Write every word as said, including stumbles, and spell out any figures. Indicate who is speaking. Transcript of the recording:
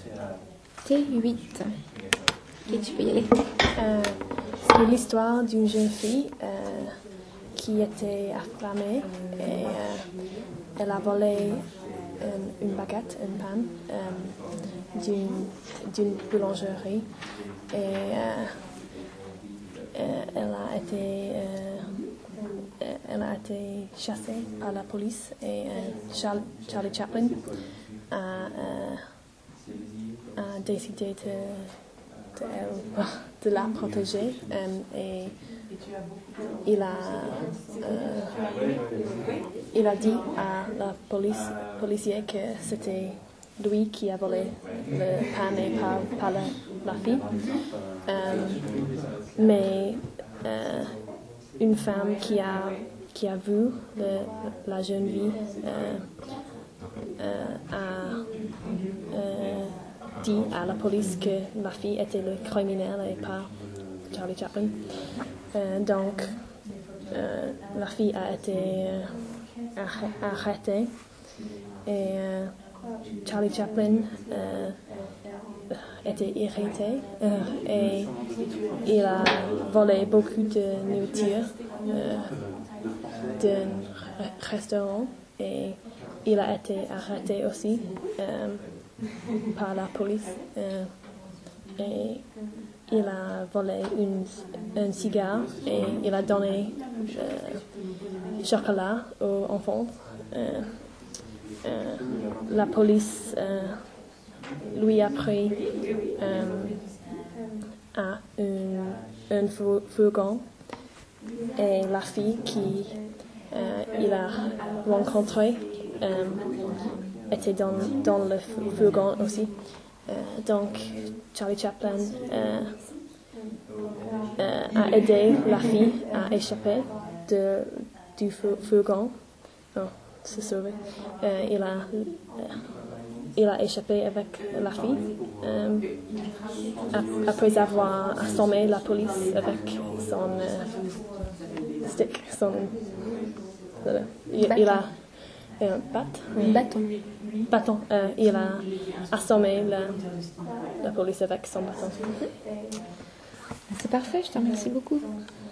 Speaker 1: T huit. Ok, tu peux y aller.
Speaker 2: Euh, c'est l'histoire d'une jeune fille euh, qui était affamée et euh, elle a volé une, une baguette, une pain euh, d'une, d'une boulangerie et euh, euh, elle a été euh, elle a été chassée par la police et euh, Charlie, Charlie Chaplin a, euh, a décidé de, de, de la protéger euh, et il a, euh, il a dit à la police, policier que c'était lui qui a volé le pain et pas, pas la, la fille. Euh, mais euh, une femme qui a, qui a vu le, la jeune fille euh, euh, a euh, dit à la police que la fille était le criminel et pas Charlie Chaplin. Euh, donc, euh, la fille a été euh, arrêtée et euh, Charlie Chaplin euh, était irrité euh, et il a volé beaucoup de nourriture euh, d'un restaurant et il a été arrêté aussi euh, par la police euh, et il a volé une, un cigare et il a donné euh, chocolat aux enfants. Euh, euh, la police euh, lui a pris euh, à un, un fourgon et la fille qui euh, il a rencontrée euh, était dans, dans le fourgon aussi. Euh, donc Charlie Chaplin euh, euh, a aidé la fille à échapper de, du fourgon. Oh, se sauver. Euh, il a euh, il a échappé avec la fille euh, après avoir assommé la police avec son euh, stick, son euh, il, il a un bat,
Speaker 1: Un bâton.
Speaker 2: bâton. Euh, il a assommé la, la police avec son bâton.
Speaker 1: C'est parfait, je te remercie beaucoup.